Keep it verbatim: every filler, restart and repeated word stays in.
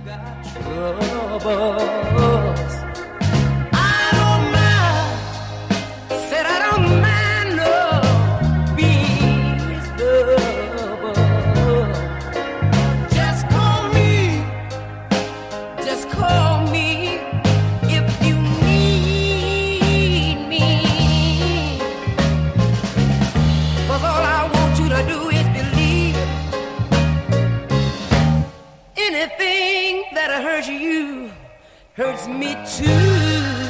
troubles. I don't mind, said I don't mind no being miserable. Just call me, just call me if you need me. 'Cause all I want you to do is believe anything that hurts you hurts me too.